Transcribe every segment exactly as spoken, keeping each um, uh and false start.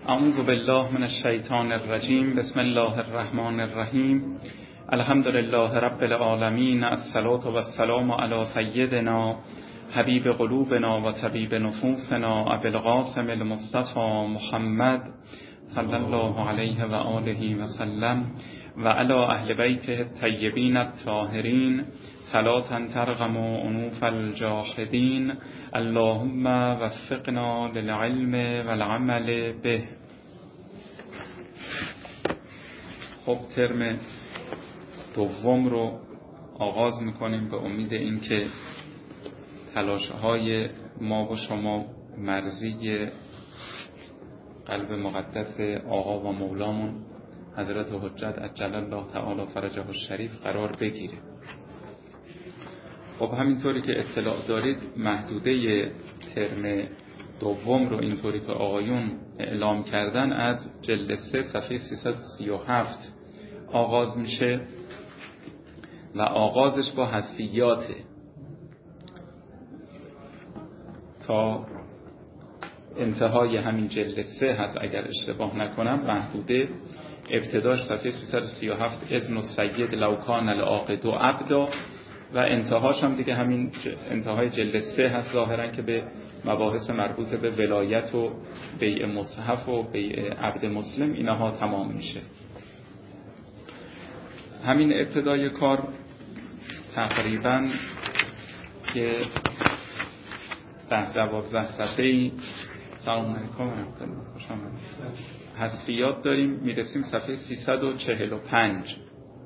اعوذ بالله من الشیطان الرجیم. بسم الله الرحمن الرحیم. الحمد لله رب العالمین. الصلاة و السلام علی سیدنا حبیب قلوبنا و طبیب نفوسنا ابی القاسم المصطفى محمد صلی الله علیه و آله و سلم و علی اهل بیته الطیبین الطاهرین صلاة ترغم عنوف الجاحدین. اللهم وفقنا للعلم والعمل به. خب ترم دوم رو آغاز میکنیم به امید اینکه تلاش‌های ما و شما مرضی قلب مقدس آقا و مولامون حضرت حجت عجل الله تعالی فرجه الشریف قرار بگیره. خب همینطوری که اطلاع دارید محدوده ترم دوم رو اینطوری که آقایون اعلام کردن از جلد سه صفحه سیصد و سی و هفت آغاز میشه و آغازش با حذفیاته تا انتهای همین جلد سه هست اگر اشتباه نکنم. محدوده ابتداش صفحه سیصد و سی و هفت اذن السید لو کان العاقد عبدا و انتهاش هم دیگه همین انتهای جلد سه هست ظاهرا که به مباحث مربوط به ولایت و بیع مصحف و بیع عبد مسلم اینها تمام میشه. همین ابتدای کار تقریبا که ده دوازده صفحه‌ای سلام علیکم حذفیات داریم. میرسیم صفحه سیصد و چهل و پنج.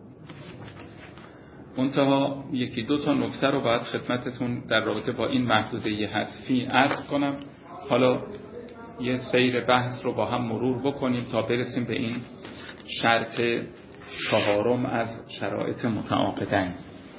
منتها یکی دو تا نکته رو باید خدمتتون در رابطه با این محدوده حذفی عرض کنم. حالا یه سیر بحث رو با هم مرور بکنیم تا برسیم به این شرط چهارم از شرایط متعاقدین.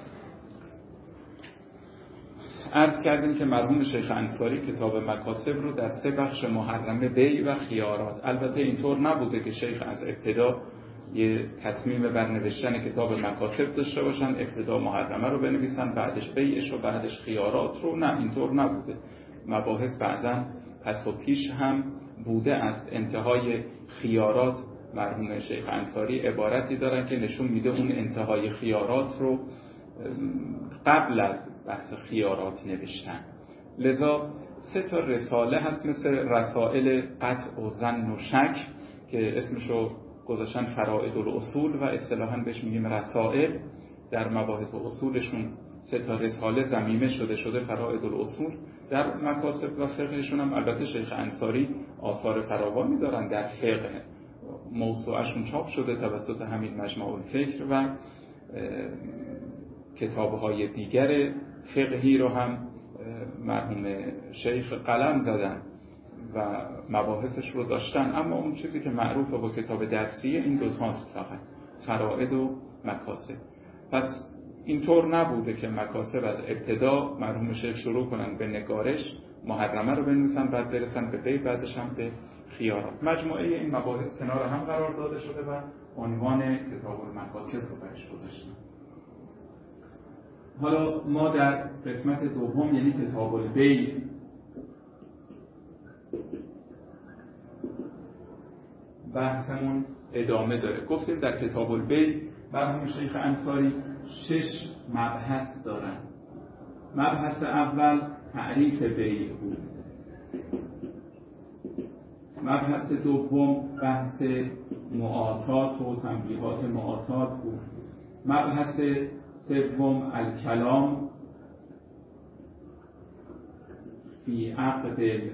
عرض کردیم که مرحوم شیخ انصاری کتاب مکاسب رو در سه بخش محرمه بیع و خیارات، البته اینطور نبوده که شیخ از ابتدا یه تصمیم بر نوشتن کتاب مکاسب داشته باشن، ابتدا محرمه رو بنویسن بعدش بیعش و بعدش خیارات رو، نه اینطور نبوده. مباحث بعضا پس و پیش هم بوده. از انتهای خیارات مرحوم شیخ انصاری عبارتی دارن که نشون میده اون انتهای خیارات رو قبل از بحث خیارات نوشتن. لذا سه تا رساله هست مثل رسائل قطع و ظن و شک که اسمشو گذاشتن فرائض الاصول و اصطلاحاً بهش میگیم رسائل. در مباحث اصولشون سه تا رساله ضمیمه شده شده فرائض الاصول. در مکاسب و فقهشون هم البته شیخ انصاری آثار فراوانی دارن در فقه، موسوعه‌شون چاپ شده توسط همین مجمع الفکر و کتاب‌های دیگر فقهی رو هم مرحوم شیخ قلم زدن و مباحثش رو داشتن. اما اون چیزی که معروفه با کتاب درسیه این دو تاست فقط، فرائض و مکاسب. پس اینطور نبوده که مکاسب از ابتدا مرحوم شیخ شروع کنن به نگارش، محرمه رو بنویسن بعد برسن به بیع، بعدش هم به خیارات. مجموعه این مباحث کنار هم قرار داده شده و عنوان کتاب المکاسب رو برش گذاشتن. حالا ما در قسمت دوم یعنی کتاب البیع بحثمون ادامه داره. گفتیم در کتاب البیع مرحوم شیخ انصاری شش مبحث دارن. مبحث اول تعریف بیع بود. مبحث دوم بحث معاطات و تنبیهات معاطات بود. مبحث سوم الکلام فی عقد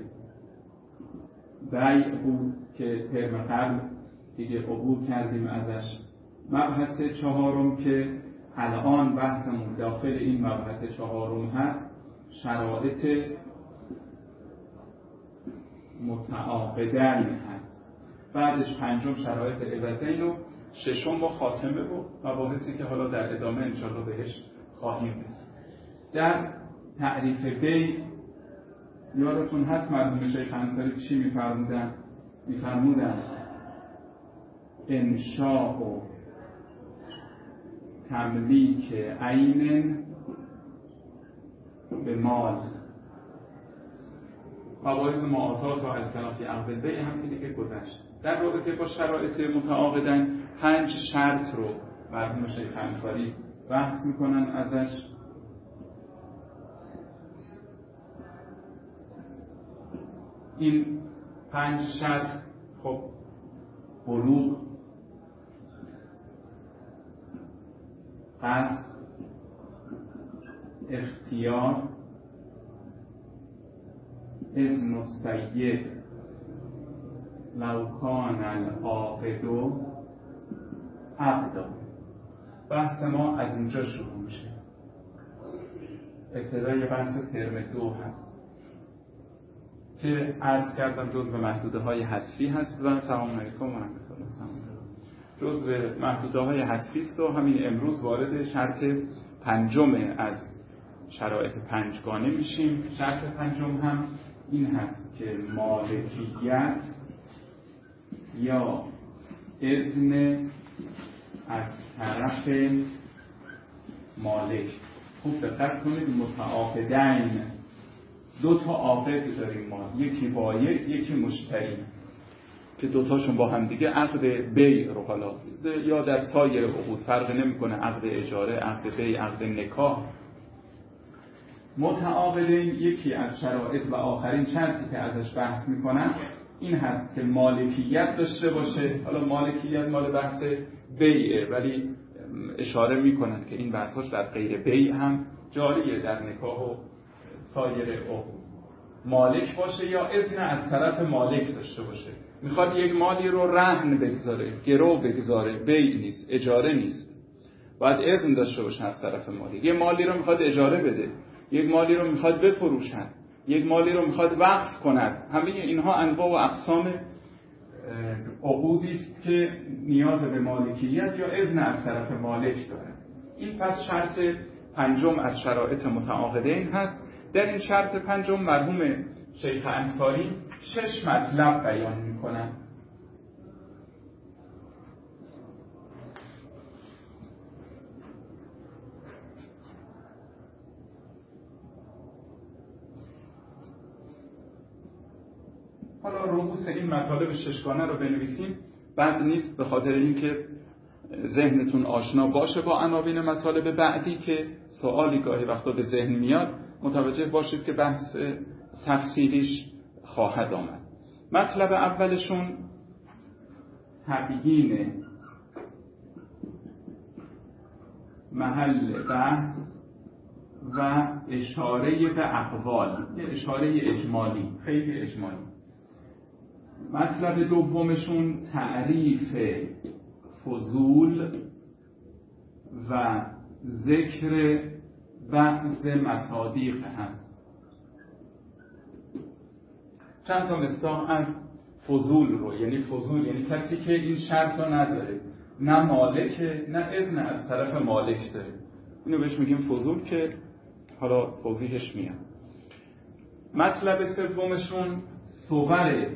بیع بود که ترم قبل دیگه عبور کردیم ازش. مبحث چهارم که الان بحثمون داخل این مبحث چهارم هست شرایط متعاقدین هست. بعدش پنجم شرایط عوضین و ششم و خاتمه بود، مباحثی که حالا در ادامه انشاءالله بهش خواهیم رسید. در تعریف بیع یادتون هست مرحوم شیخ انصاری چی می‌فرمودن؟ می‌فرمودن انشاء و تملیک عین به مال مباحث معاطات و التنافی عقد البیع هم که دیگه گذشت. در رابطه با شرایط متعاقدین پنج شرط رو مرحوم شیخ انصاری بحث میکنن ازش. این پنج شرط خب بلوغ، قصد، اختیار، اذن السید، لو کان العاقد عبدا. بحث ما از اینجا شروع میشه. ابتدای بحث ترم دو هست که عرض کردم جزء محدوده های حذفی هست و سلام علیکم و رحمت الله. جزء محدوده های حذفی است و همین امروز وارد شرط پنجم از شرایط پنجگانه میشیم. شرط پنجم هم این هست که مالکیت یا اذن از طرف مالک. خوب دقت کنید، متعاقدین، دو تا عاقد داریم ما، یکی بایع یکی مشتری، که دوتاشون با هم دیگه عقد بیع رو حالا یا در سایر عقود فرق نمیکنه، عقد اجاره، عقد بیع، عقد نکاح. متعاقدین یکی از شرایط و آخرین شرطی که ازش بحث میکنن این هست که مالکیت داشته باشه. حالا مالکیت مال بحث بیعه، ولی اشاره میکنن که این بحثاش در غیر بیع هم جاریه، در نکاح و سایر عقود. مالک باشه یا اذن از طرف مالک داشته باشه. میخواد یک مالی رو رهن بگذاره، گرو بگذاره، بیع نیست، اجاره نیست، باید اذن داشته باشه از طرف مالک. یک مالی رو میخواد اجاره بده، یک مالی رو میخواد بفروشن، یک مالی رو میخواد وقف کند. همه اینها انواع و اقسام عقودی است که نیاز به مالکیت یا اذن از طرف مالک داره. این پس شرط پنجم از شرایط متعاقدین هست. در این شرط پنجم مرحوم شیخ انصاری شش مطلب بیان میکنن. حالا رؤوس این مطالب ششگانه رو بنویسیم، بعد نیست، به خاطر اینکه ذهنتون آشنا باشه با عناوین مطالب بعدی که سوالی گاهی وقتا به ذهن میاد، متوجه باشید که بحث تفصیلیش خواهد آمد. مطلب اولشون تبیین محل بحث و اشاره به اقوال، یه اشاره اجمالی، خیلی اجمالی. مطلب دومشون تعریف فضول و ذکر بعض مصادیق هست. چند تا مثال از فضول رو، یعنی فضول یعنی کسی که این شرط رو نداره، نه مالکه نه اذن از طرف مالک داره، اینو بهش میگیم فضول که حالا توضیحش میاد. مطلب سومشون صور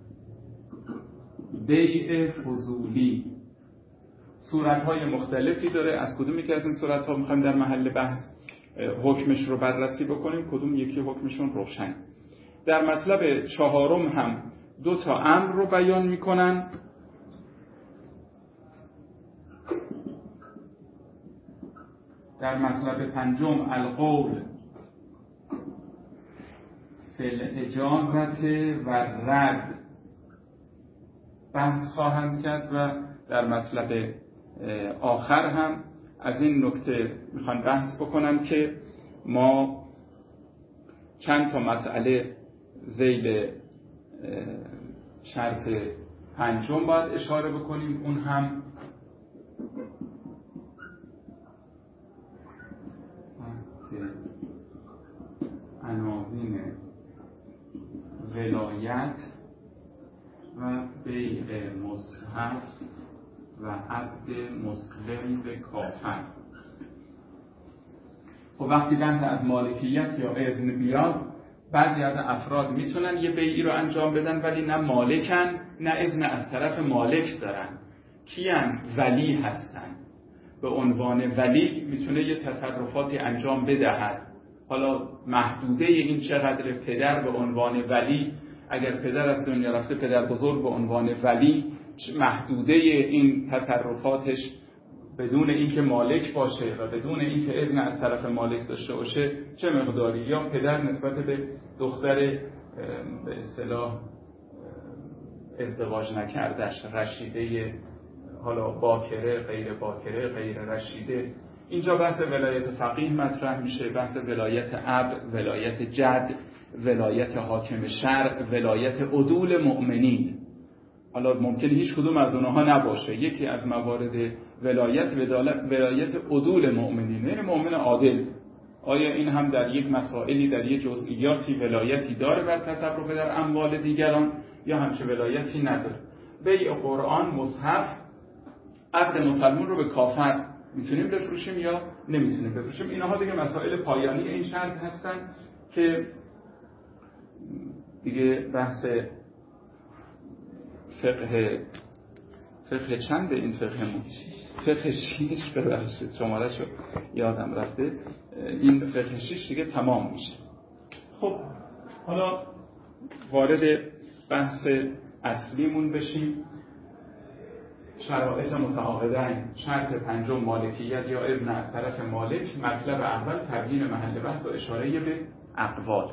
بیع فضولی، صورت‌های مختلفی داره. از کدومی که از این صورت‌ها می‌خوایم در محل بحث حکمش رو بررسی بکنیم، کدوم یکی حکمشون روشن. در مطلب چهارم هم دو تا امر رو بیان می‌کنن. در مطلب پنجم القول فی الاجازت و رد بحث خواهند کرد و در مطلب آخر هم از این نکته میخوان بحث بکنن که ما چند تا مسئله ذیل شرط پنجم باید اشاره بکنیم. اون هم عناوین ولایت و بیع مصحف و عبد مسلم به کافر. خب وقتی بحث از مالکیت یا اذن بیاد، بعضی از افراد میتونن یه بیعی رو انجام بدن ولی نه مالکن نه اذن از طرف مالک دارن. کیان؟ ولی هستن. به عنوان ولی میتونه یه تصرفاتی انجام بدهد حالا محدوده این چقدر پدر به عنوان ولی، اگر پدر از دنیا رفته پدر بزرگ به عنوان ولی، محدوده این تصرفاتش بدون اینکه مالک باشه و بدون اینکه اذن از طرف مالک داشته باشه چه مقداری، یا پدر نسبت به دختر به اصطلاح ازدواج نکردش، رشیده، حالا باکره، غیر باکره، غیر رشیده. اینجا بحث ولایت فقیه مطرح میشه، بحث ولایت اب، ولایت جد، ولایت حاکم شرع، ولایت عدول مؤمنین. حالا ممکنه هیچ کدوم از اونها نباشه. یکی از موارد ولایت ولایت عدول مؤمنین، یعنی مؤمن عادل. آیا این هم در یک مسائلی، در یک جزئیاتی ولایتی داره بر تصرف در اموال دیگران یا همچه ولایتی نداره؟ بیع قرآن، مصحف، عقد مسلمان رو به کافر میتونیم بفروشیم یا نمیتونیم بفروشیم؟ اینها دیگه مسائل پایانی این شرط هستن که دیگه بحث فقه فقه چند این فقهمون؟ فقه شیش، ببخشید شماره شو یادم رفته، این فقه شیش دیگه تمام میشه. خب حالا وارد بحث اصلیمون بشیم. شرایط متعاقدین. شرط پنجم مالکیت یا اذن از طرف مالک. مطلب اول تبیین محل بحث و اشاره به اقوال.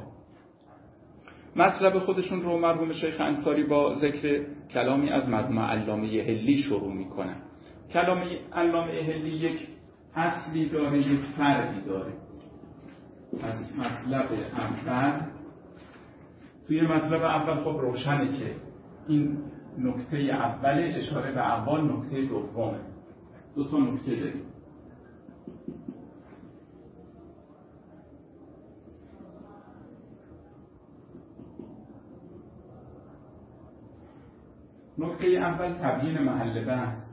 مطلب خودشون رو مرحوم شیخ انصاری با ذکر کلامی از مرحوم علامه حلی شروع میکنن. کلام علامه حلی یک اصلی داره، یک فرعی داره. از مطلب اول، توی مطلب اول خب روشنه که این نکته اول اشاره به اقوال، نکته دومه. دو تا نکته داریم. نکته اول تبیین محل بحث.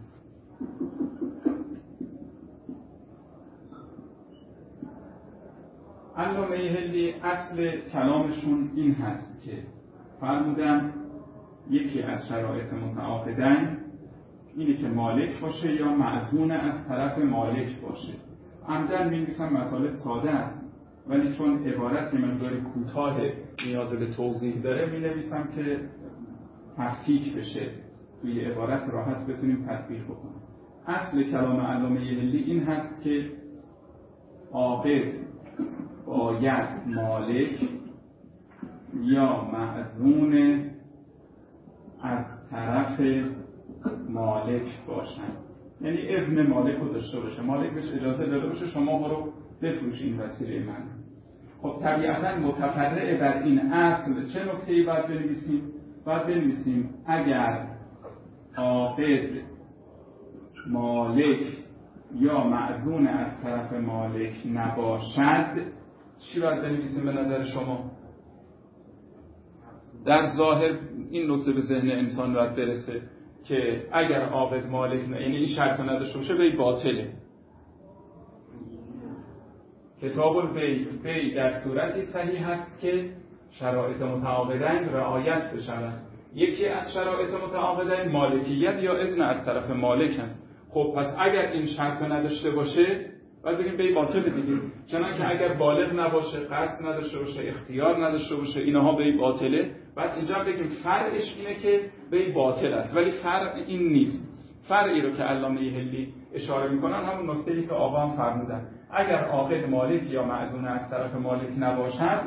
علامه حلی اصل کلامشون این هست که فرمودن یکی از شرایط متعاقدین اینه که مالک باشه یا معزون از طرف مالک باشه. عمدن می‌نویسم مطالب ساده است، ولی چون عبارت یه مقدار کوتاه نیاز به توضیح داره می‌نویسم که تفکیک بشه، توی عبارت راحت بتونیم تطبیق بکنیم. اصل کلام علامه حلی این هست که عاقد باید مالک یا معزون از طرف مالک باشن، یعنی اذن مالک رو داشته باشه، مالک بهش اجازه داده باشه شما ما رو بفروش این وسیله من. خب طبیعتا متفرع بر این اصل چه نکته‌ای باید بنویسیم؟ باید بنویسیم اگر عاقد مالک یا معزون از طرف مالک نباشد، چی باید بنویسیم به نظر شما؟ در ظاهر این نکته به ذهن انسان باید برسه که اگر عاقد مالک نه، یعنی این شرط نداشته باشه، بی باطله. کتاب البیع، بیع در صورتی صحیح هست که شرایط متعاقدین رعایت بشود. یکی از شرایط متعاقدین مالکیت یا اذن از طرف مالک هست. خب پس اگر این شرط نداشته باشه باید بگیم بیع باطله دیگه. چنانکه اگر بالغ نباشه، قصد نداشته باشه، اختیار نداشته باشه، اینها بیع باطله. بعد اینجا بگیم فرعش اینه که بیع باطل است، ولی فرع این نیست. فرعی رو که علامه حلی اشاره میکنن همون نکته‌ای که آقا هم فرمودن، اگر عاقد مالک یا معزون از طرف مالک نباشد،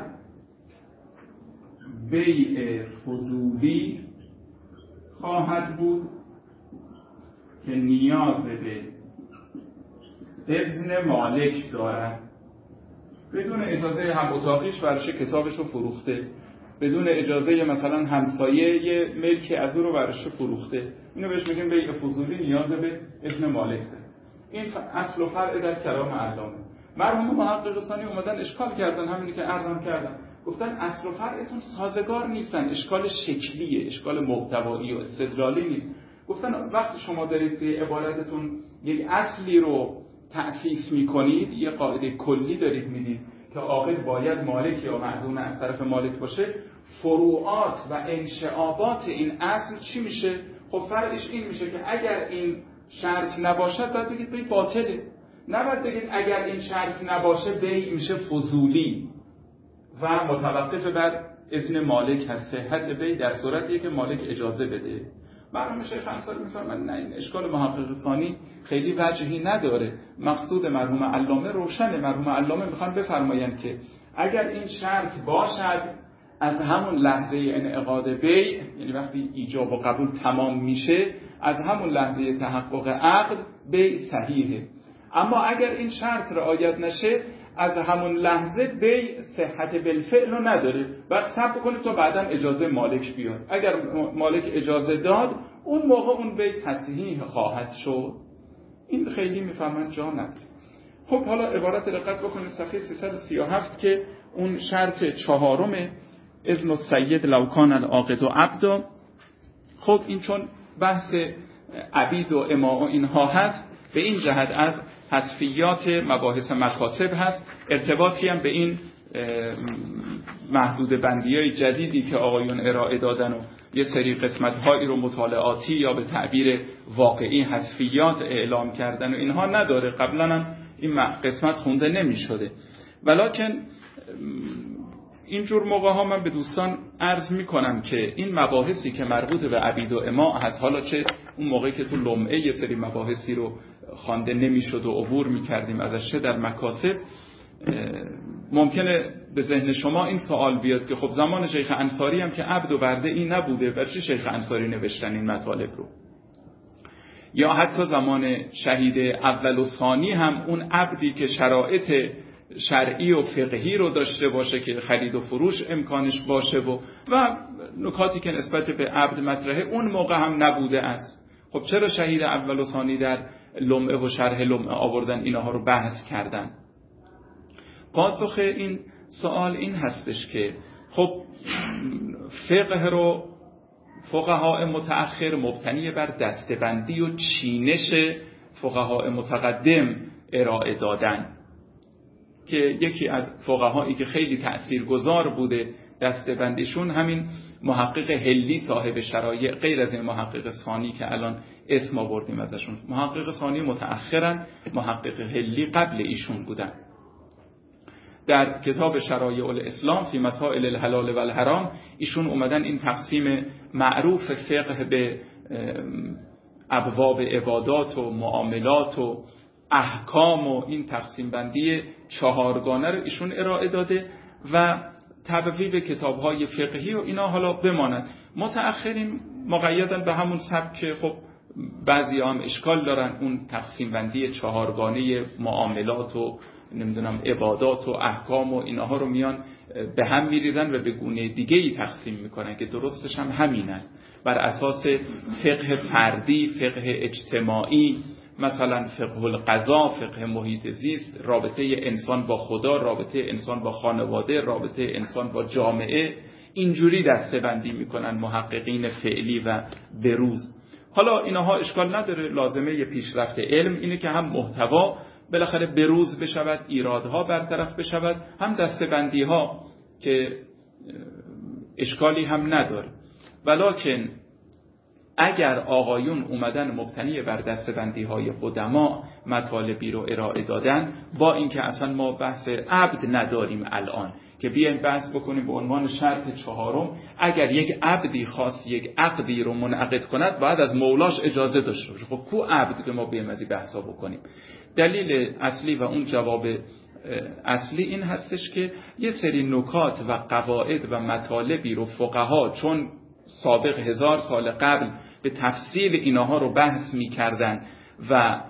بیع فضولی خواهد بود که نیاز به اذن مالک دارد. بدون اجازه هم اتاقیش ورشه کتابش رو فروخته، بدون اجازه مثلا همسایه ملکی از او رو ورشه فروخته، اینو بهش میگیم بیع فضولی نیاز به اذن مالک داره. این اصل و فرع در کلام علامه. مرحوم محقق ثانی اومدن اشکال کردن، همینی که عرضم کردم، گفتن اصل و فرعتون سازگار نیستن، اشکال شکلیه، اشکال محتوایی و استدلالی نیست. گفتن وقتی شما دارید توی عبارتتون یک اصلی رو تأسیس میکنید، یه قاعده کلی دارید میدید که عاقد باید مالک یا معزون از طرف مالک باشه، فروعات و انشعابات این اصل چی میشه؟ خب فرعش این میشه که اگر این شرط نباشد باید بگید بیع باطله. نباید بگید اگر این شرط نباشه بیع میشه فضولی و متوقف بر اذن مالک هست. صحت بیع در صورتیه که مالک اجازه بده. مرحوم شیخ انصاری میفرمایند نه، این اشکال محقق ثانی خیلی وجهی نداره. مقصود مرحوم علامه روشنه. مرحوم علامه میخوان بفرمایند که اگر این شرط باشد از همون لحظه انعقاد بیع، یعنی وقتی ایجاب و قبول تمام میشه، از همون لحظه تحقق عقد بیع صحیحه. اما اگر این شرط رعایت نشه از همون لحظه بیع صحت بالفعل رو نداره. بعد صبر کنید تا بعداً اجازه مالک بیاد. اگر مالک اجازه داد اون موقع اون بیع تصحیح خواهد شد. این خیلی میفهمن جا نداره. خب حالا عبارت دقت بکنید صفحه سیصد و سی و هفت که اون شرط چهارم اذن السید لو کان العاقد عبدا. خب این چون بحث عبید و اماء و اینها هست، به این جهت از حذفیات مباحث مکاسب هست. ارتباطی هم به این محدود بندیای جدیدی که آقایون ارائه دادن و یه سری قسمت‌هایی رو مطالعاتی یا به تعبیر واقعی حذفیات اعلام کردن و اینها نداره. قبلا هم این قسمت خونده نمی شده. ولکن اینجور موقع ها من به دوستان عرض می کنم که این مباحثی که مربوط به عبید و اماء هست، حالا چه اون موقعی که تو لمعه یه سری مباحثی رو خوانده نمی شد و عبور می کردیم ازش، چه در مکاسب، ممکنه به ذهن شما این سوال بیاد که خب زمان شیخ انصاری هم که عبد و برده این نبوده، برای چه شیخ انصاری نوشتن این مطالب رو؟ یا حتی زمان شهید اول و ثانی هم اون عبدی که شرایط شرعی و فقهی رو داشته باشه که خرید و فروش امکانش باشه و و نکاتی که نسبت به عبد مطرحه اون موقع هم نبوده است. خب چرا شهید اول و ثانی در لمعه و شرح لمعه آوردن اینها رو بحث کردن؟ پاسخ این سوال این هستش که خب فقه رو فقهای متأخر مبتنی بر دستبندی و چینش فقهای متقدم ارائه دادن، که یکی از فقهایی که خیلی تأثیرگذار بوده دستبندیشون همین محقق هلی صاحب شرایع، غیر از این محقق ثانی که الان اسم آوردیم ازشون. محقق ثانی متأخرن، محقق هلی قبل ایشون بودن. در کتاب شرایع الاسلام فی مسائل الحلال و الحرام ایشون اومدن این تقسیم معروف فقه به ابواب عبادات و معاملات و احکام و این تقسیم بندی چهارگانه رو ایشون ارائه داده و تبویب کتاب‌های فقهی و اینا حالا بماند. متأخرین مقیدن به همون سبک. خب بعضی هم اشکال دارن اون تقسیم بندی چهارگانه معاملات و نمیدونم عبادات و احکام و اینها رو میان به هم میریزن و به گونه دیگه‌ای تقسیم میکنن که درستش هم همین است، بر اساس فقه فردی، فقه اجتماعی، مثلا فقه القضا، فقه محیط زیست، رابطه انسان با خدا، رابطه انسان با خانواده، رابطه انسان با جامعه. اینجوری دسته‌بندی میکنن محققین فعلی و بروز. حالا اینها اشکال نداره، لازمه پیشرفت علم اینه که هم محتوا بالاخره بروز بشود، ایرادها برطرف بشود، هم دسته‌بندی ها که اشکالی هم نداره. ولکن اگر آقایون اومدن مبتنی بر دسته‌بندی های قدما مطالبی رو ارائه دادن، با اینکه اصلا ما بحث عبد نداریم الان که بیایم بحث بکنیم به عنوان شرط چهارم، اگر یک عبدی خاص یک عقدی رو منعقد کند باید از مولاش اجازه داشته باشه. خب کو عبد که ما بیایم از این بحثا بکنیم؟ دلیل اصلی و اون جواب اصلی این هستش که یه سری نکات و قواعد و مطالبی رو فقها چون سابق هزار سال قبل به تفصیل اینها رو بحث می‌کردن و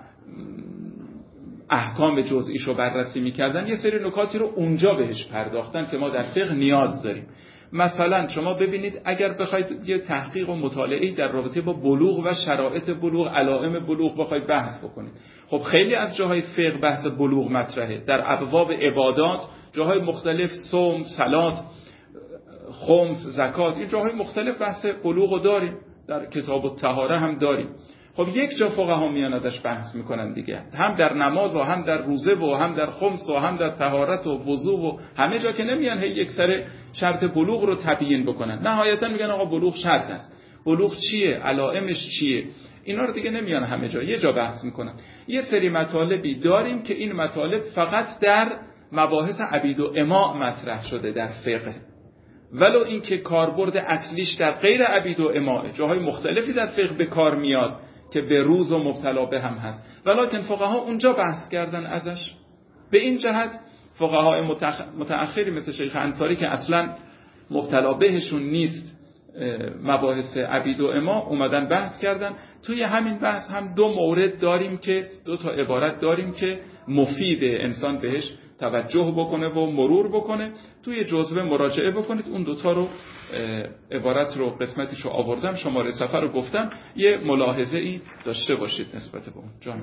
احکام جزئیش رو بررسی می‌کردن، یه سری نکاتی رو اونجا بهش پرداختن که ما در فقه نیاز داریم. مثلا شما ببینید اگر بخواید یه تحقیق و مطالعه در رابطه با بلوغ و شرایط بلوغ، علائم بلوغ بخواید بحث بکنید، خب خیلی از جاهای فقه بحث بلوغ مطرحه. در ابواب عبادات جاهای مختلف، صوم، صلات، خمس، زکات، این جاهای مختلف بحث بلوغ داریم. در کتاب الطهاره هم داریم. خب یک جا فقها میان ازش بحث میکنن دیگه، هم در نماز و هم در روزه و هم در خمس و هم در طهارت و وضو و همه جا که نمیان هی یک سر شرط بلوغ رو تبیین بکنن. نهایتا میگن آقا بلوغ شرط است. بلوغ چیه؟ علائمش چیه؟ اینا رو دیگه نمیان همه جا، یه جا بحث میکنن. یه سری مطالبی داریم که این مطالب فقط در مباحث عبید و اماء مطرح شده در فقه، ولو اینکه کاربرد اصلیش در غیر عبید و اماء، جاهای مختلفی در فقه به کار میاد که به روز و مبتلا به هم هست، ولکن فقها اونجا بحث کردن ازش. به این جهت فقهای متأخری مثل شیخ انصاری که اصلا مبتلا بهشون نیست مباحث عبید و اماء، اومدن بحث کردن. توی همین بحث هم دو مورد داریم که دو تا عبارت داریم که مفیده انسان بهش توجه بکنه و مرور بکنه. توی جزوه مراجعه بکنید، اون دوتا رو عبارت رو قسمتش رو آوردم، شماره صفحه رو گفتم، یه ملاحظه ای داشته باشید نسبت به اون. جان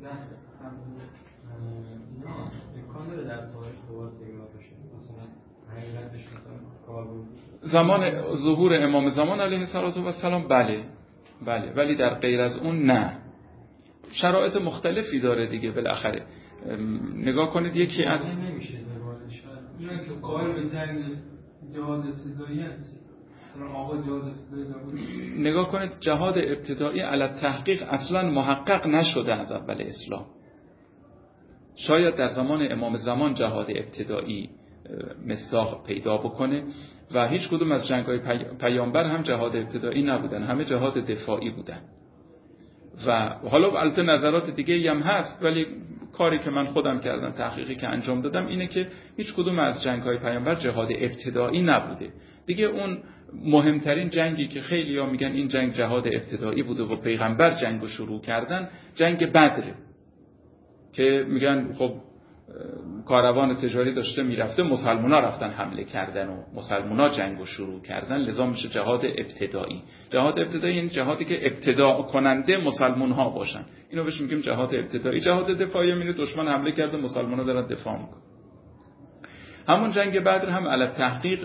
زمان ظهور امام زمان علیه السلام بله بله، ولی در غیر از اون نه. شرایط مختلفی داره دیگه. بالاخره نگاه کنید یکی از نمیشه اینا که قائل به جنگ جهاد ابتدایی هست، آقا جهاد ابتدایی نگاه کنید جهاد ابتدایی علی تحقیق اصلا محقق نشده از اول اسلام. شاید در زمان امام زمان جهاد ابتدایی مصداق پیدا بکنه و هیچ کدوم از جنگ‌های پیامبر هم جهاد ابتدایی نبودن، همه جهاد دفاعی بودن. و حالا البته نظرات دیگه هم هست، ولی کاری که من خودم کردم، تحقیقی که انجام دادم اینه که هیچ کدوم از جنگ‌های پیامبر جهاد ابتدایی نبوده. دیگه اون مهمترین جنگی که خیلی‌ها میگن این جنگ جهاد ابتدایی بوده و پیغمبر جنگو شروع کردن، جنگ بدره که میگن خب کاروان تجاری داشته میرفته، مسلمونا رفتن حمله کردن و مسلمونا جنگو شروع کردن، لذا میشه جهاد ابتدایی. جهاد ابتدایی این جهادی که ابتدا کننده مسلمون ها باشن، اینو بهش میگیم جهاد ابتدایی. جهاد دفاعی میگه دشمن حمله کرده، مسلمونا دارن دفاع میکنن. همون جنگ بدر هم علی تحقیق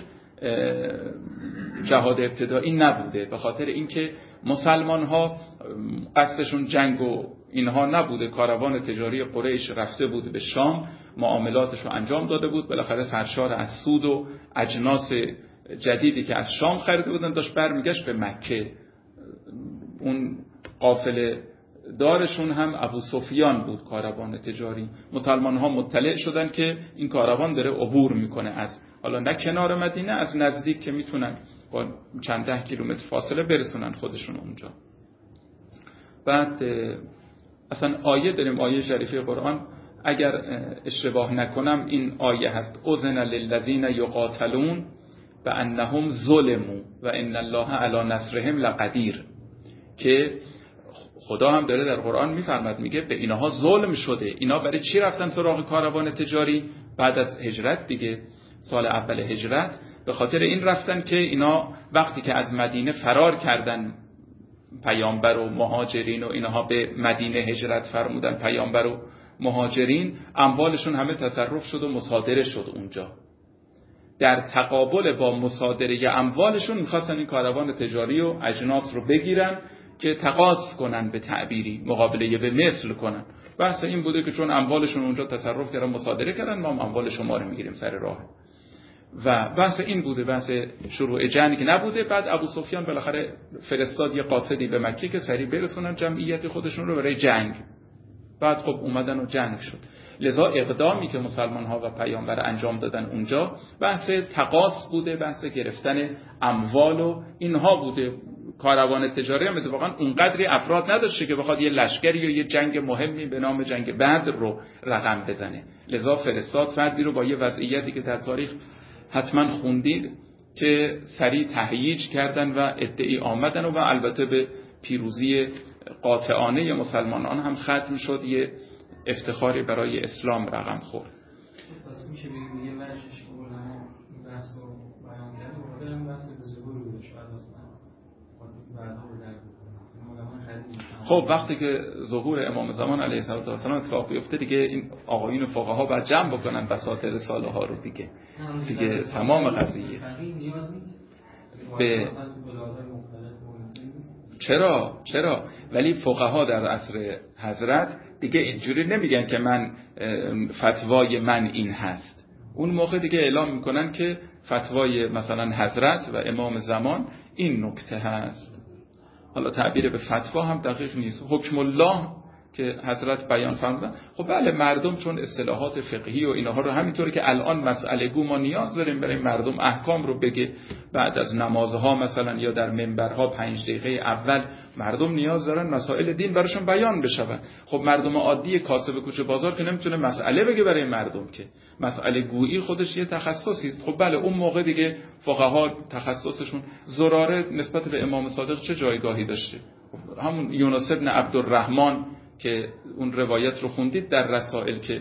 جهاد ابتدایی نبوده، به خاطر اینکه مسلمان ها قصدشون جنگ و اینها نبوده. کاروان تجاری قریش رفته بود به شام، معاملاتش رو انجام داده بود، بالاخره سرشار از سود و اجناس جدیدی که از شام خریده بودن داشت برمیگشت به مکه. اون قافله دارشون هم ابو سفیان بود، کاروان تجاری. مسلمان ها مطلع شدن که این کاروان داره عبور میکنه از، حالا نه کنار مدینه، از نزدیک که میتونن با چند ده کیلومتر فاصله برسونن خودشون اونجا. بعد اصلا آیه داریم، آیه شریفه قرآن، اگر اشتباه نکنم این آیه هست: اذن للذین یقاتلون بانهم ظلموا و ان الله علی نصرهم لقدیر، که خدا هم داره در قرآن میفرماد، میگه به اینها ظلم شده. اینا برای چی رفتن سراغ کاروان تجاری بعد از هجرت دیگه، سال اول هجرت؟ به خاطر این رفتن که اینا وقتی که از مدینه فرار کردن، پیامبر و مهاجرین و اینها به مدینه هجرت فرمودن، پیامبر و مهاجرین اموالشون همه تصرف شد و مصادره شد اونجا. در تقابل با مصادره اموالشون میخواستن این کاروان تجاری و اجناس رو بگیرن که تقاضا کنن، به تعبیری مقابله به مثل کنن. بحث این بوده که چون اموالشون اونجا تصرف کردن، مصادره کردن، ما هم اموال شما رو میگیریم سر راه. و بحث این بوده، بحث شروع جنگ نبوده. بعد ابو سفیان بالاخره فرستاد یه قاصدی به مکه که سریع برسونن جمعیت خودشون رو برای جنگ. بعد خب اومدن و جنگ شد. لذا اقدامی که مسلمان ها و پیامبر انجام دادن اونجا بحث تقاص بوده، بحث گرفتن اموال و اینها بوده. کاروان تجاری هم اتفاقا اونقدری افراد نداشته که بخواد یه لشکری یا یه جنگ مهمی به نام جنگ بدر رو رقم بزنه. لذا فرستاد فردی رو با یه وضعیتی که در تاریخ حتما خوندید که سریع تهییج کردن و ادعی آمدن و, و البته به پیروزی قاطعانه مسلمانان هم ختم شد. یه افتخاری برای اسلام رقم خورد. پس میشه بگیم یه وجهش که علما بحث رو بیان کردن، اون بحث به ظهور بوده، شاید اصلا بعدا به درد خب وقتی که ظهور امام زمان علیه السلام اتفاق بیفته دیگه این آقایون فقها باید جمع بکنن بساط رساله ها رو دیگه دیگه تمام قضیه به چرا چرا ولی فقها در عصر حضرت دیگه اینجوری نمیگن که من فتوای من این هست. اون موقع دیگه اعلام میکنن که فتوای مثلا حضرت و امام زمان این نکته هست. حالا تعبیر به فتوا هم دقیق نیست، حکم الله که حضرت بیان فرمودن. خب بله مردم چون اصطلاحات فقهی و اینها رو همینطوری که الان مسئله گو ما نیاز داریم برای مردم احکام رو بگه بعد از نمازها مثلا یا در منبرها پنج دقیقه اول مردم نیاز دارن مسائل دین براشون بیان بشود. خب مردم عادی کاسب کوچه بازار که نمیتونه مسئله بگه برای مردم، که مسئله گویی خودش یه تخصصی است. خب بله اون موقع دیگه فقها تخصصشون. زراره نسبت به امام صادق چه جایگاهی داشته؟ همون یونس بن عبدالرحمن که اون روایت رو خوندید در رسائل که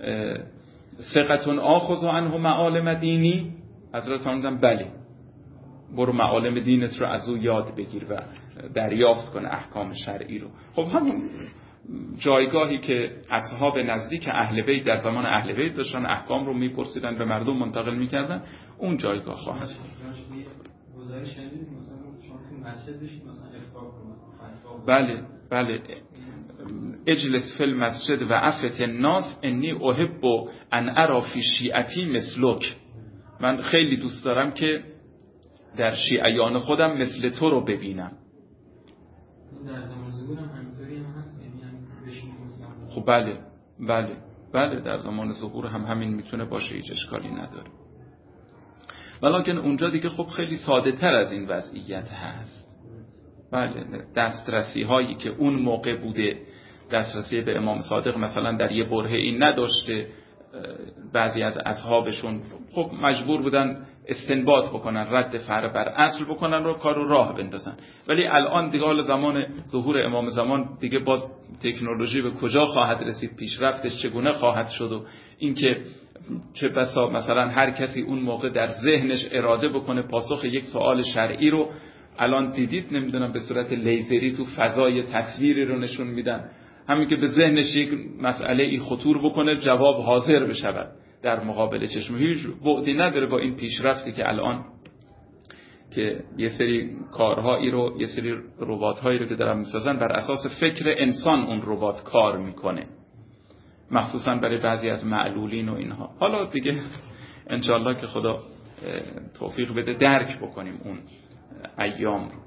ثقتون آخذ عنه معالم دینی، حضرت فرمودن بله برو معالم دینت رو از او یاد بگیر و دریافت کن احکام شرعی رو. خب همون جایگاهی که اصحاب نزدیک اهل بیت در زمان اهل بیت داشتن احکام رو میپرسیدن به مردم منتقل میکردن، اون جایگاه خواهد. گزارش شنیدید مثلا شما تو مسجد بشید مثلا افطار کنید، بله بله اجلس فی المسجد و عفت الناس انی احب ان ارا فی شیعتی مثلک. من خیلی دوست دارم که در شیعیان خودم مثل تو رو ببینم. در زمان ظهور هم همینطوری هم هست، یعنی هم بشینیم مثلا. خب بله بله بله در زمان ظهور هم همین میتونه باشه، هیچ اشکالی نداره. ولیکن اونجا دیگه خب خیلی ساده تر از این وضعیت هست. بله دسترسی هایی که اون موقع بوده، دسترسی به امام صادق مثلا در یه برهه این نداشته، بعضی از اصحابشون خب مجبور بودن استنباط بکنن، رد فرع بر اصل بکنن رو کار رو راه بندازن. ولی الان دیگه حال زمان ظهور امام زمان دیگه باز تکنولوژی به کجا خواهد رسید، پیشرفتش چگونه خواهد شد و اینکه چه بسا مثلا هر کسی اون موقع در ذهنش اراده بکنه پاسخ یک سوال شرعی رو الان دیدید نمیدونم به صورت لیزری تو فضای تصویری رو نشون میدن، همین که به ذهنش یک مسئله ای خطور بکنه جواب حاضر بشود در مقابل چشم. هیچ بعدی نداره با این پیشرفتی که الان که یه سری کارهایی رو، یه سری ربات‌هایی رو که دارن میسازن بر اساس فکر انسان اون ربات کار میکنه، مخصوصا برای بعضی از معلولین و اینها. حالا دیگه انشالله که خدا توفیق بده درک بکنیم اون ایام رو.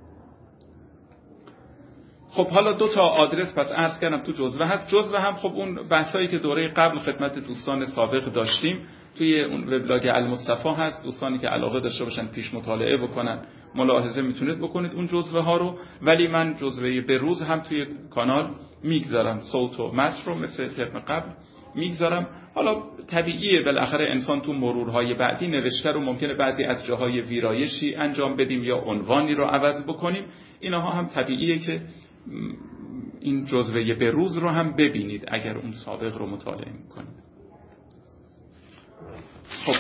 خب حالا دو تا آدرس پس عرض کردم تو جزوه هست. جزوه هم خب اون بحثایی که دوره قبل خدمت دوستان سابق داشتیم توی اون وبلاگ المصطفی هست، دوستانی که علاقه داشته باشن پیش مطالعه بکنن ملاحظه میتونید بکنید اون جزوه ها رو. ولی من جزوه به روز هم توی کانال میگذارم، صوت و متن رو مثل ترم قبل میگذارم. حالا طبیعیه بالاخره انسان تو مرورهای بعدی نوشته رو ممکنه بعضی از جاهای ویرایشی انجام بدیم یا عنوانی رو عوض بکنیم، اینها هم طبیعیه که این جزوه به روز رو هم ببینید اگر اون سابق رو مطالعه میکنید. خب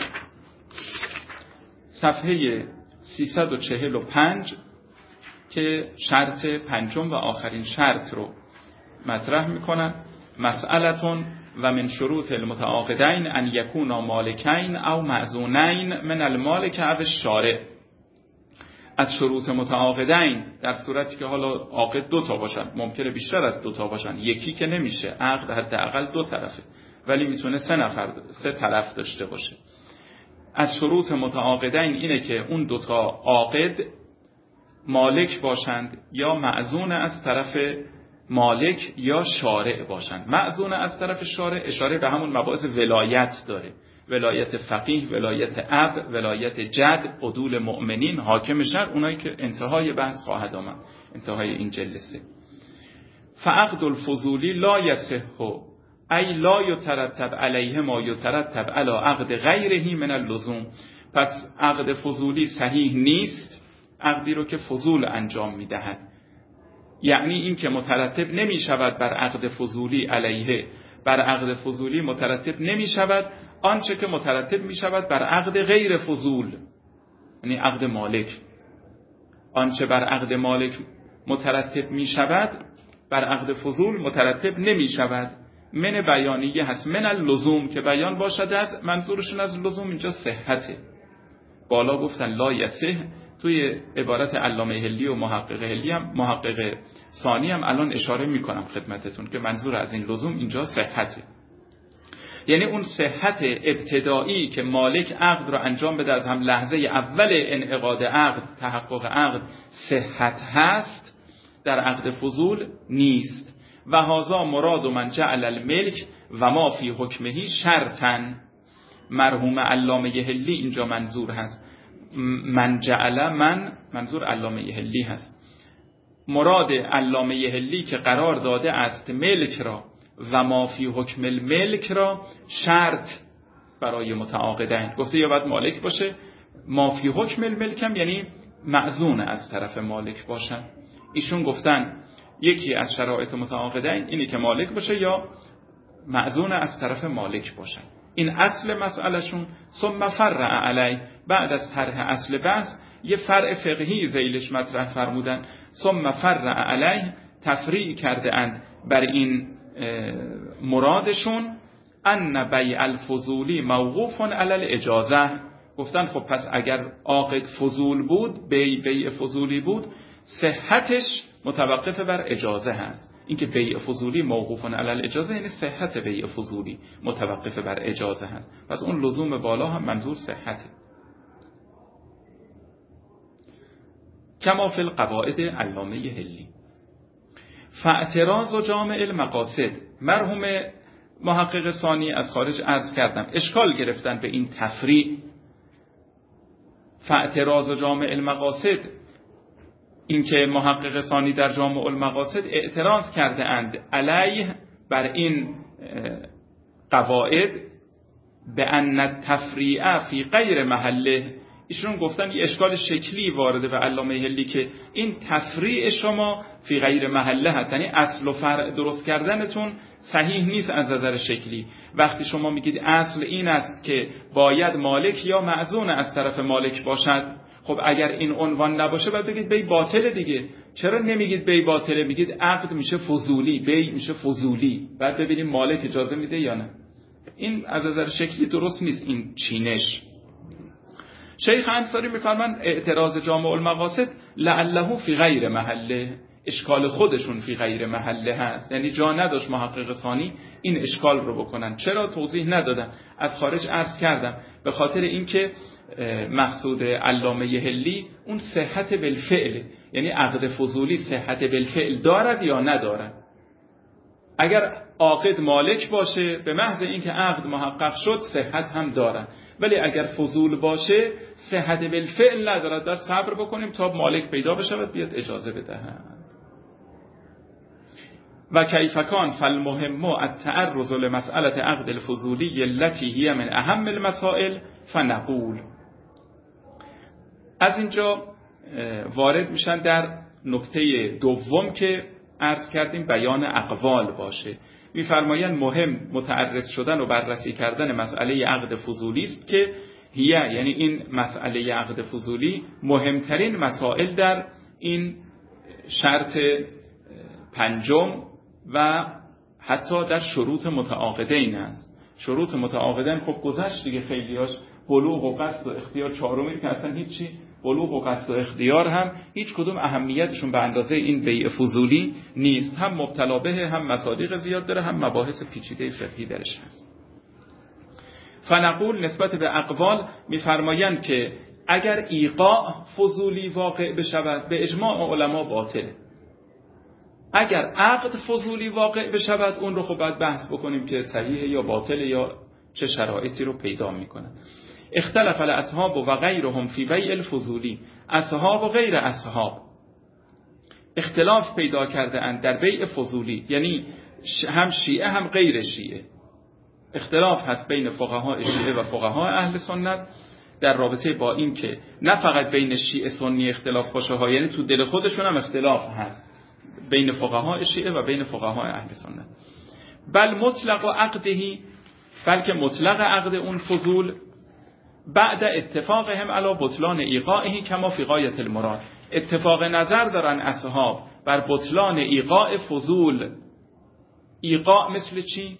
صفحه سیصد و چهل و پنج که شرط پنجم و آخرین شرط رو مطرح میکنن. مسئلتون و من شروط المتعاقدین ان یکونا مالکین او معزونین من المالک او الشارع. از شروط متعاقدین در صورتی که حالا عاقد دو تا باشن، ممکنه بیشتر از دو تا باشن، یکی که نمیشه، عقد حداقل دو طرفه ولی میتونه سه نفر سه طرف داشته باشه. از شروط متعاقدین اینه که اون دو تا عاقد مالک باشند یا معزون از طرف مالک یا شارع باشند. معزون از طرف شارع اشاره به همون مباحث ولایت داره، ولایت فقیه، ولایت اب، ولایت جد، عدول مؤمنین، حاکم شهر، اونایی که انتهای بحث خواهد آمد، انتهای این جلسه. فعقد الفضولی لا یصح ای لا یترتب علیه ما یترتب علی عقد غیره من اللزوم. پس عقد فضولی صحیح نیست، عقدی رو که فضول انجام میدهد، یعنی این که مترتب نمی شود بر عقد فضولی علیه، بر عقد فضولی مترتب نمی شود آنچه که مترتب می شود بر عقد غیر فضول، یعنی عقد مالک. آنچه بر عقد مالک مترتب می شود بر عقد فضول مترتب نمی شود. من بیانیه هست، من اللزوم که بیان باشد از، منظورشون از لزوم اینجا صحته. بالا گفتن لا یصح، توی عبارت علامه هلی و محقق هلی هم محقق ثانی هم الان اشاره میکنم خدمتتون که منظور از این لزوم اینجا صحته، یعنی اون صحت ابتدایی که مالک عقد رو انجام بده از هم لحظه اول انعقاد عقد، تحقق عقد صحت هست، در عقد فضول نیست. و هذا مراد من جعل الملک و ما فی حکمه شرطن. مرحوم علامه حلی اینجا منظور هست. من جعل من منظور علامه حلی هست. مراد علامه حلی که قرار داده است ملک را و ما فی حکم الملک را شرط برای متعاقدین. گفته یا باید مالک باشه، ما فی حکم الملک هم یعنی مأذون از طرف مالک باشن. ایشون گفتن یکی از شرایط متعاقدین اینی که مالک باشه یا مأذون از طرف مالک باشن. این اصل مسئلهشون. ثم فرع علی، بعد از طرح اصل بحث یه فرع فقهی ذیلش مطرح فرمودن. ثم فرع علی، تفریع کرده اند بر این مرادشون، ان بیع الفضولی موقوف علی الاجازه. گفتن خب پس اگر عقد فضول بود، بیع بیع فضولی بود، صحتش متوقف بر اجازه هست. اینکه بیع فضولی موقوف علی الاجازه یعنی صحت بیع فضولی متوقف بر اجازه هست. پس اون لزوم بالا هم منظور صحته. کما فی القواعد علامه حلی. فاعتراض و جامع المقاصد، مرحوم محقق ثانی از خارج عرض کردم اشکال گرفتن به این تفریع. فاعتراض و جامع المقاصد، اینکه محقق ثانی در جامع المقاصد اعتراض کرده اند علیه بر این قواعد به ان التفریع فی غیر محله. ایشون گفتن یه اشکال شکلی وارده به علامه حلی که این تفریع شما فی غیر محله هست، یعنی اصل و فرع درست کردنتون صحیح نیست از نظر شکلی. وقتی شما میگید اصل این است که باید مالک یا مأذون از طرف مالک باشد، خب اگر این عنوان نباشه باید بگید بی باطله دیگه. چرا نمیگید بی باطله، میگید عقد میشه فضولی، بی میشه فضولی، بعد ببینیم مالک اجازه میده یا نه. این از نظر شکلی درست نیست این چینش. شیخ انصاری میفرمان اعتراض جامع المقاصد لعله فی غیر محله، اشکال خودشون فی غیر محله هست، یعنی جا نداشت محقق ثانی این اشکال رو بکنن. چرا توضیح ندادن؟ از خارج عرض کردم به خاطر اینکه مقصود علامه حلی اون صحت بالفعل، یعنی عقد فضولی صحت بالفعل دارد یا ندارد. اگر عاقد مالک باشه به محض اینکه عقد محقق شد صحت هم دارد، ولی اگر فضول باشه صحت بالفعل ندارد. در صبر بکنیم تا مالک پیدا بشه و بیاد اجازه بدهد. و کیفکان فالمهم التعرض لمسألة عقد الفضولی التي هي من اهم المسائل فنقول. از اینجا وارد میشن در نکته دوم که عرض کردیم بیان اقوال باشه. میفرمایند مهم متعرض شدن و بررسی کردن مسئله عقد فضولی است که هیه، یعنی این مسئله عقد فضولی مهمترین مسائل در این شرط پنجم و حتی در شروط متعاقدین است. شروط متعاقدین خب گذشت دیگه، خیلیاش بلوغ و قصد و اختیار چهارمی که اصلا هیچی، بلوغ و قصد و اختیار هم هیچ کدوم اهمیتشون به اندازه این بیع فضولی نیست. هم مبتلا به، هم مصادیق زیاد داره، هم مباحث پیچیده فقهی درش هست. فنقول نسبت به اقوال میفرمایند که اگر ایقاع فضولی واقع بشود به اجماع علما باطله. اگر عقد فضولی واقع بشود اون رو خب باید بحث بکنیم که صحیح یا باطل یا چه شرایطی رو پیدا میکنه. اختلف الاصحاب و غیرهم فی بیع الفضولی، اصحاب و غیر اصحاب اختلاف پیدا کرده اند در بیع فضولی، یعنی هم شیعه هم غیر شیعه. اختلاف هست بین فقهای شیعه و فقهای اهل سنت در رابطه با این که نه فقط بین شیعه سنی اختلاف باشه ها، یعنی تو دل خودشون هم اختلاف هست بین فقهای شیعه و بین فقهای اهل سنت. بل مطلق عقدهی، بلکه مطلق عقد اون فضول بعد اتفاقهم علی بطلان ایقاعه کما فی غایة المراد، اتفاق نظر دارن اصحاب بر بطلان ایقاع فضول. ایقاع مثل چی؟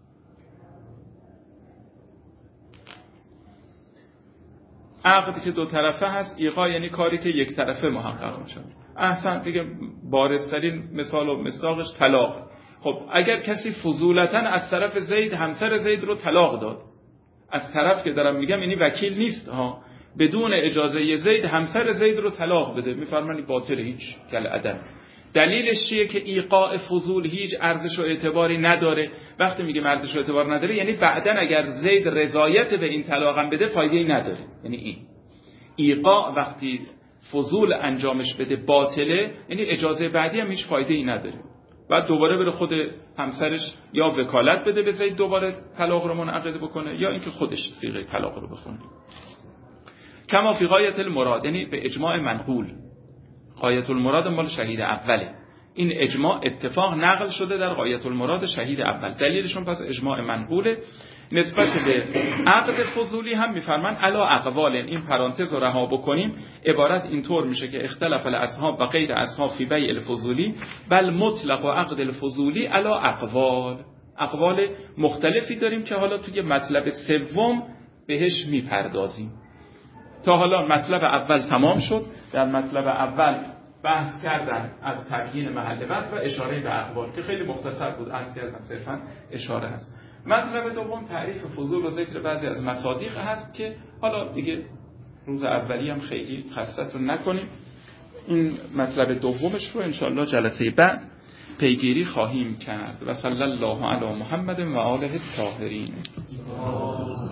عقد که دو طرفه هست، ایقاع یعنی کاری که یک طرفه محقق میشه. احسن دیگه، بارزترین مثال و مصداقش طلاق. خب اگر کسی فضولتاً از طرف زید همسر زید رو طلاق داد، از طرف که دارم میگم یعنی وکیل نیست ها، بدون اجازه زید همسر زید رو طلاق بده، میفرمانی باطل، هیچ کل عدم. دلیلش چیه که ایقاع فضول هیچ ارزش و اعتباری نداره. وقتی میگیم ارزش و اعتبار نداره یعنی بعداً اگر زید رضایت به این طلاق هم بده فایده‌ای نداره. یعنی این ایقاع وقتی فضول انجامش بده باطله، یعنی اجازه بعدی هم هیچ فایده‌ای نداره. بعد دوباره بره خود همسرش یا وکالت بده به زید دوباره طلاق رو منعقد بکنه یا اینکه خودش صیغه طلاق رو بخونه. کما فی غایت المراد، یعنی به اجماع منقول. غایت المراد مال شهید اوله. این اجماع اتفاق نقل شده در غایت المراد شهید اول. دلیلشون پس اجماع منقوله. نسبت به عقد فضولی هم میفرمان علا اقوال، این پرانتز رو رها بکنیم، عبارت اینطور میشه که اختلاف الاصحاب و غیر اصحاب فی بیع الفضولی بل مطلق و عقد الفضولی علا اقوال. اقوال مختلفی داریم که حالا توی مطلب سوم بهش میپردازیم. تا حالا مطلب اول تمام شد. در مطلب اول بحث کردن از تبیین محل وضع و اشاره به اقوال که خیلی مختصر بود، عرض کردم صرفا اشاره هست. مطلب دوم تعریف فضول و ذکر بعضی از مصادیق هست که حالا دیگه روز اولی هم خیلی خستتون نکنیم. این مطلب دومش رو انشاءالله جلسه بعد پیگیری خواهیم کرد. و صلی الله علی محمد و آله الطاهرین.